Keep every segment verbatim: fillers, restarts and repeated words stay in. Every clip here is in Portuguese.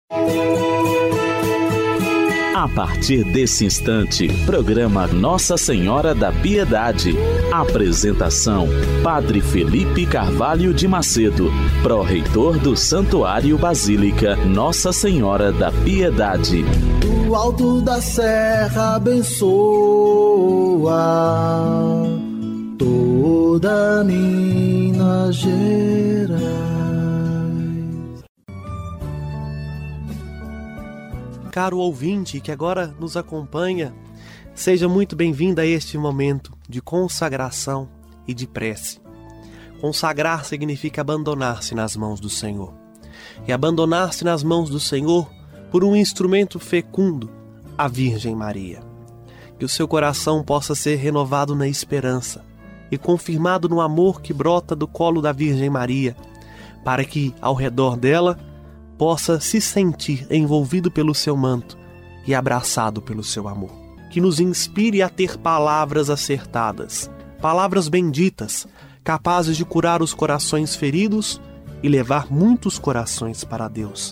A partir desse instante, programa Nossa Senhora da Piedade. Apresentação: Padre Felipe Carvalho de Macedo, pró-reitor do Santuário Basílica Nossa Senhora da Piedade. Do alto da serra abençoa toda Minas Gerais. Caro ouvinte que agora nos acompanha, seja muito bem-vindo a este momento de consagração e de prece. Consagrar significa abandonar-se nas mãos do Senhor. E abandonar-se nas mãos do Senhor por um instrumento fecundo, a Virgem Maria. Que o seu coração possa ser renovado na esperança e confirmado no amor que brota do colo da Virgem Maria, para que, ao redor dela, possa se sentir envolvido pelo seu manto e abraçado pelo seu amor. Que nos inspire a ter palavras acertadas, palavras benditas, capazes de curar os corações feridos e levar muitos corações para Deus.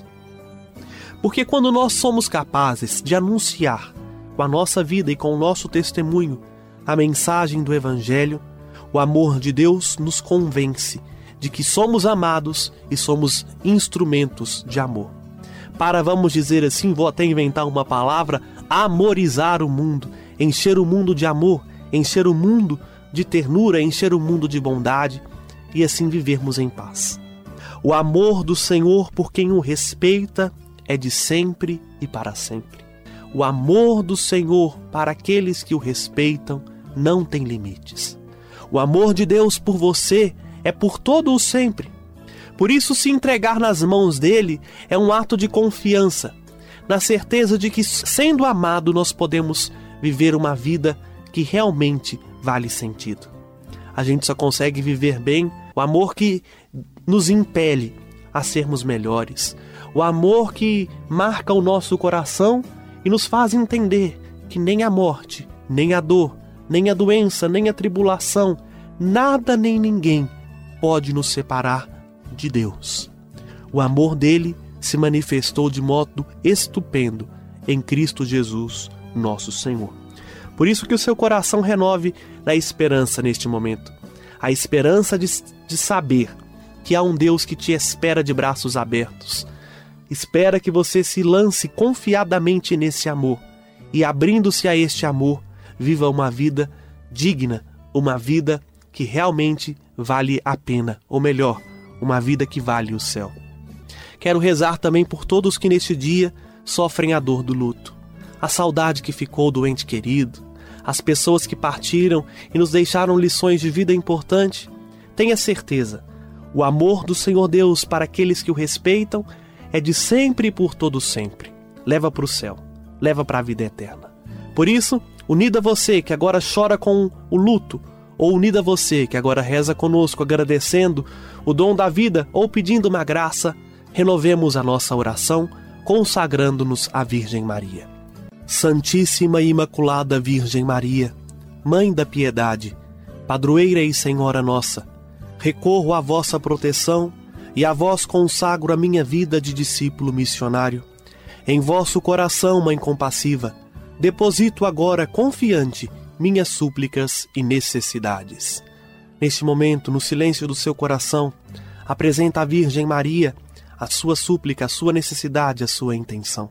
Porque quando nós somos capazes de anunciar com a nossa vida e com o nosso testemunho a mensagem do Evangelho, o amor de Deus nos convence de que somos amados e somos instrumentos de amor. Para, vamos dizer assim, vou até inventar uma palavra, amorizar o mundo, encher o mundo de amor, encher o mundo de ternura, encher o mundo de bondade e assim vivermos em paz. O amor do Senhor por quem o respeita é de sempre e para sempre. O amor do Senhor para aqueles que o respeitam não tem limites. O amor de Deus por você é por todo o sempre. Por isso, se entregar nas mãos dele é um ato de confiança, na certeza de que, sendo amado, nós podemos viver uma vida que realmente vale sentido. A gente só consegue viver bem o amor que nos impele a sermos melhores, o amor que marca o nosso coração e nos faz entender que nem a morte, nem a dor, nem a doença, nem a tribulação, nada nem ninguém pode nos separar de Deus. O amor dele se manifestou de modo estupendo em Cristo Jesus, nosso Senhor. Por isso que o seu coração renove na esperança neste momento. A esperança de, de saber que há um Deus que te espera de braços abertos. Espera que você se lance confiadamente nesse amor e, abrindo-se a este amor, viva uma vida digna, uma vida que realmente vale a pena, ou melhor, uma vida que vale o céu. Quero rezar também por todos que neste dia sofrem a dor do luto, a saudade que ficou do ente querido, as pessoas que partiram e nos deixaram lições de vida importantes. Tenha certeza, o amor do Senhor Deus para aqueles que o respeitam é de sempre e por todo sempre. Leva para o céu, leva para a vida eterna. Por isso, unido a você que agora chora com o luto, ou unido a você que agora reza conosco agradecendo o dom da vida ou pedindo uma graça, renovemos a nossa oração consagrando-nos à Virgem Maria. Santíssima e Imaculada Virgem Maria, Mãe da Piedade, Padroeira e Senhora nossa, recorro à vossa proteção e a vós consagro a minha vida de discípulo missionário. Em vosso coração, Mãe compassiva, deposito agora confiante minhas súplicas e necessidades. Neste momento, no silêncio do seu coração, apresenta à Virgem Maria a sua súplica, a sua necessidade, a sua intenção.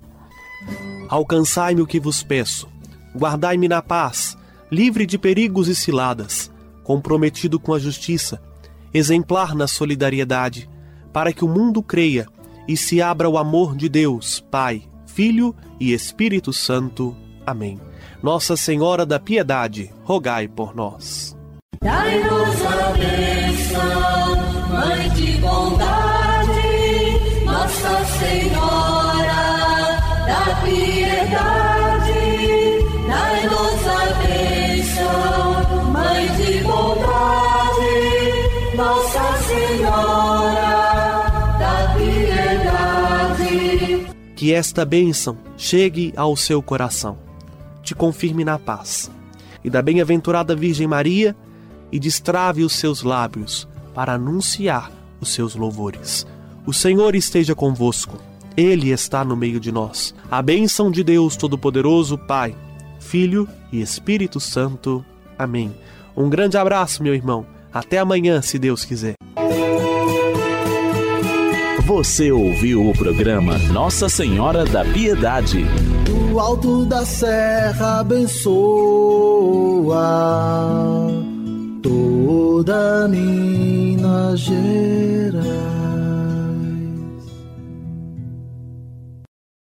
Alcançai-me o que vos peço, guardai-me na paz, livre de perigos e ciladas, comprometido com a justiça, exemplar na solidariedade, para que o mundo creia e se abra o amor de Deus, Pai, Filho e Espírito Santo. Amém. Nossa Senhora da Piedade, rogai por nós. Dai-nos a bênção, Mãe de bondade, Nossa Senhora da Piedade. Dai-nos a bênção, Mãe de bondade, Nossa Senhora da Piedade. Que esta bênção chegue ao seu coração, te confirme na paz, e da bem-aventurada Virgem Maria, e destrave os seus lábios para anunciar os seus louvores. O Senhor esteja convosco, Ele está no meio de nós. A bênção de Deus Todo-Poderoso, Pai, Filho e Espírito Santo. Amém. Um grande abraço, meu irmão. Até amanhã, se Deus quiser. Você ouviu o programa Nossa Senhora da Piedade. Do alto da serra abençoa toda Minas Gerais.